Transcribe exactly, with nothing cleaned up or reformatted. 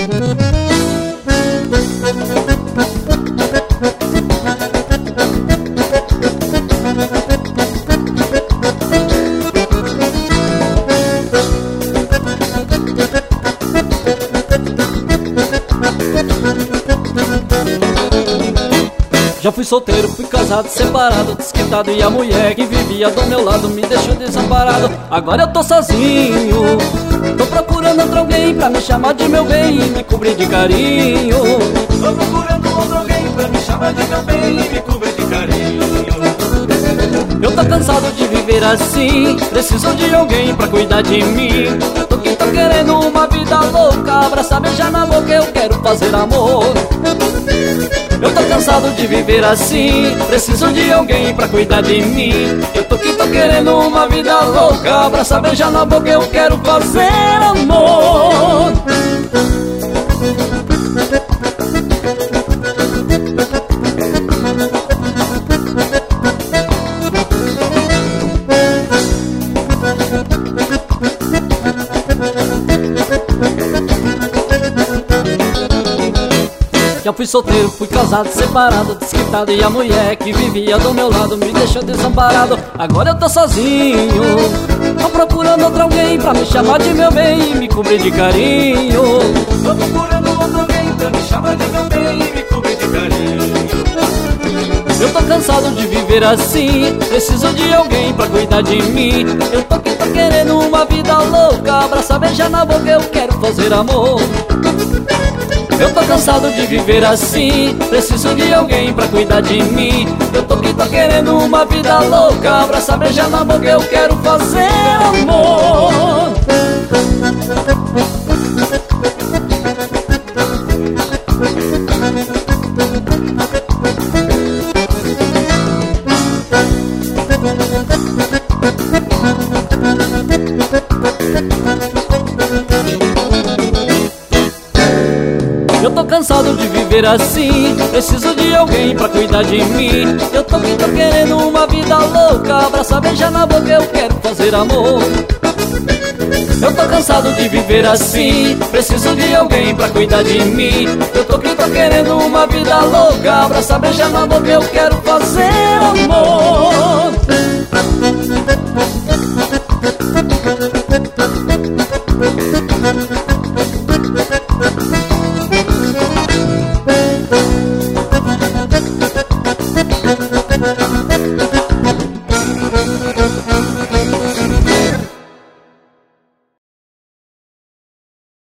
Já fui solteiro, fui casado, separado, desquitado, e a mulher que vivia do meu lado me deixou desamparado. Agora eu tô sozinho, tô procurando outro alguém pra me chamar de meu bem e me cobrir de carinho. Tô procurando outro alguém pra me chamar de meu bem e me cobrir de carinho. Eu tô cansado de viver assim, preciso de alguém pra cuidar de mim. Eu tô que tô querendo uma vida louca, abraçar, beijar na boca, eu quero fazer amor. Eu tô cansado de viver assim, preciso de alguém pra cuidar de mim. Eu tô que tô querendo uma vida louca, abraçar, beijar na boca, eu quero fazer amor. Já fui solteiro, fui casado, separado, desquitado, e a mulher que vivia do meu lado me deixou desamparado. Agora eu tô sozinho, tô procurando outro alguém pra me chamar de meu bem e me cobrir de carinho. Tô procurando outro alguém pra me chamar de meu bem e me cobrir de carinho. Eu tô cansado de viver assim, preciso de alguém pra cuidar de mim. Eu tô que tô querendo uma vida louca, abraçar, beijar na boca, eu quero fazer amor. Eu tô cansado de viver assim, preciso de alguém pra cuidar de mim. Eu tô que tô querendo uma vida louca, abraçar, beijar na boca, eu quero fazer amor. Eu tô cansado de viver assim, preciso de alguém pra cuidar de mim. Eu tô que tô querendo uma vida louca, abraçar, beijar na boca, eu quero fazer amor. Eu tô cansado de viver assim, preciso de alguém pra cuidar de mim. Eu tô que tô querendo uma vida louca, abraçar, beijar na boca, eu quero fazer amor.